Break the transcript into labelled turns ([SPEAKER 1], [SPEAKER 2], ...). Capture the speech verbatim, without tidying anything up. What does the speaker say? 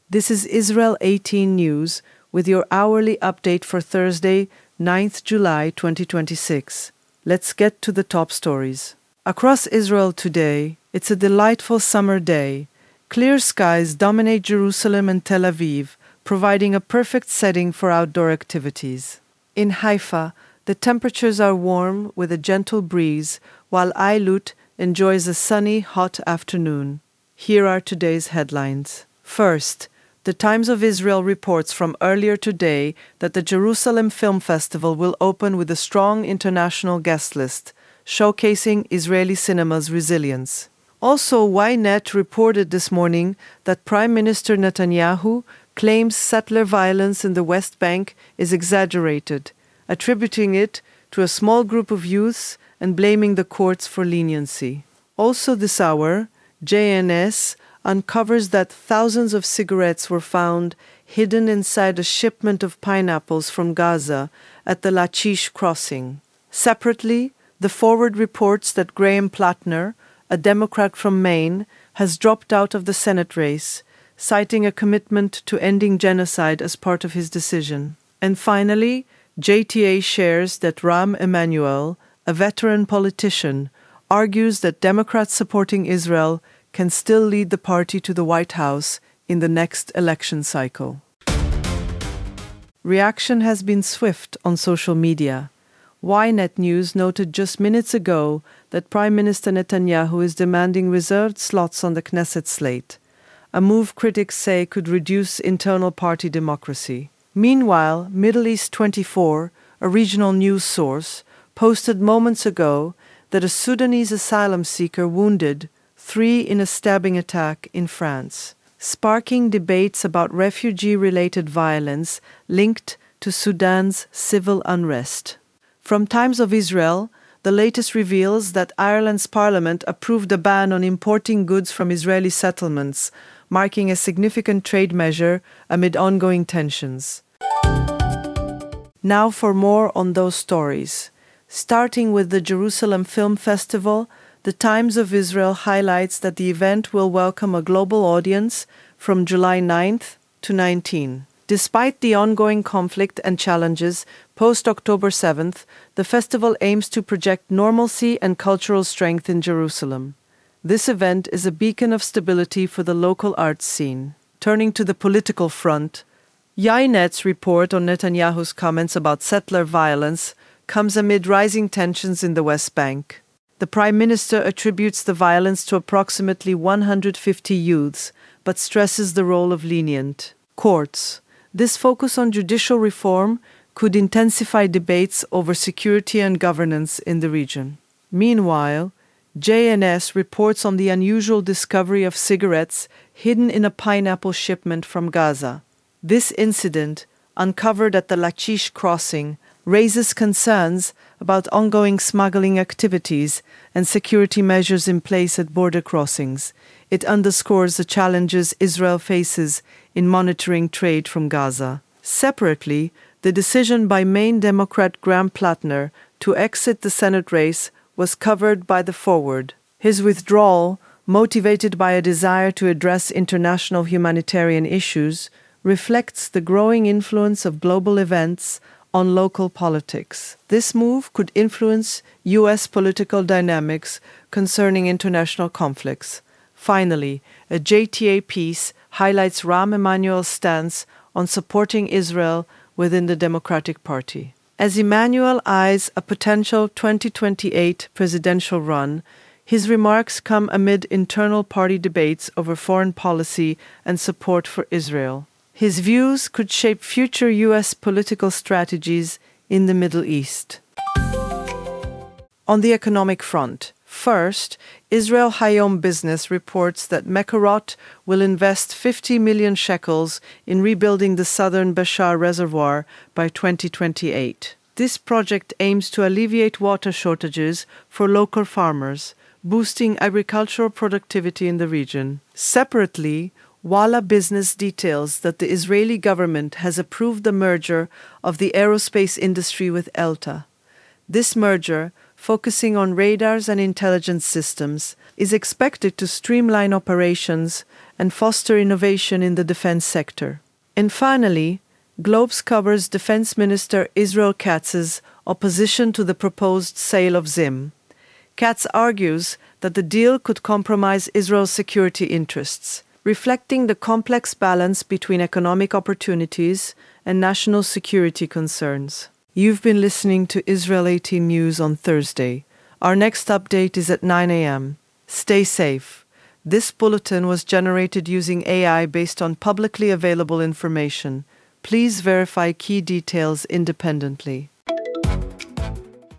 [SPEAKER 1] This is Israel eighteen News with your hourly update for Thursday, ninth of July twenty twenty-six. Let's get to the top stories. Across Israel today, it's a delightful summer day. Clear skies dominate Jerusalem and Tel Aviv, providing a perfect setting for outdoor activities. In Haifa, the temperatures are warm with a gentle breeze, while Eilut enjoys a sunny, hot afternoon. Here are today's headlines. First, the Times of Israel reports from earlier today that the Jerusalem Film Festival will open with a strong international guest list, showcasing Israeli cinema's resilience. Also, Ynet reported this morning that Prime Minister Netanyahu claims settler violence in the West Bank is exaggerated, attributing it to a small group of youths and blaming the courts for leniency. Also this hour, J N S uncovers that thousands of cigarettes were found hidden inside a shipment of pineapples from Gaza at the Lachish crossing. Separately, The Forward reports that Graham Plattner, a Democrat from Maine, has dropped out of the Senate race, citing a commitment to ending genocide as part of his decision. And finally, J T A shares that Rahm Emanuel, a veteran politician, argues that Democrats supporting Israel can still lead the party to the White House in the next election cycle. Reaction has been swift on social media. Ynet News noted just minutes ago that Prime Minister Netanyahu is demanding reserved slots on the Knesset slate, a move critics say could reduce internal party democracy. Meanwhile, Middle East twenty-four, a regional news source, posted moments ago that a Sudanese asylum seeker wounded three in a stabbing attack in France, sparking debates about refugee-related violence linked to Sudan's civil unrest. From Times of Israel, the latest reveals that Ireland's parliament approved a ban on importing goods from Israeli settlements, marking a significant trade measure amid ongoing tensions. Now for more on those stories. Starting with the Jerusalem Film Festival, the Times of Israel highlights that the event will welcome a global audience from July ninth to nineteenth. Despite the ongoing conflict and challenges post-October seventh, the festival aims to project normalcy and cultural strength in Jerusalem. This event is a beacon of stability for the local arts scene. Turning to the political front, Ynet's report on Netanyahu's comments about settler violence comes amid rising tensions in the West Bank. The Prime Minister attributes the violence to approximately one hundred fifty youths, but stresses the role of lenient courts. This focus on judicial reform could intensify debates over security and governance in the region. Meanwhile, J N S reports on the unusual discovery of cigarettes hidden in a pineapple shipment from Gaza. This incident, uncovered at the Lachish crossing, raises concerns about ongoing smuggling activities and security measures in place at border crossings. It underscores the challenges Israel faces in monitoring trade from Gaza. Separately, the decision by Maine Democrat Graham Plattner to exit the Senate race was covered by The Forward. His withdrawal, motivated by a desire to address international humanitarian issues, reflects the growing influence of global events on local politics. This move could influence U S political dynamics concerning international conflicts. Finally, a J T A piece highlights Rahm Emanuel's stance on supporting Israel within the Democratic Party. As Emanuel eyes a potential twenty twenty-eight presidential run, his remarks come amid internal party debates over foreign policy and support for Israel. His views could shape future U S political strategies in the Middle East. On the economic front, first, Israel Hayom Business reports that Mekorot will invest fifty million shekels in rebuilding the southern Bashar Reservoir by twenty twenty-eight. This project aims to alleviate water shortages for local farmers, boosting agricultural productivity in the region. Separately, Walla Business details that the Israeli government has approved the merger of the aerospace industry with Elta. This merger, focusing on radars and intelligence systems, is expected to streamline operations and foster innovation in the defense sector. And finally, Globes covers Defense Minister Israel Katz's opposition to the proposed sale of Zim. Katz argues that the deal could compromise Israel's security interests, reflecting the complex balance between economic opportunities and national security concerns. You've been listening to Israel eighteen News on Thursday. Our next update is at nine a.m. Stay safe. This bulletin was generated using A I based on publicly available information. Please verify key details independently.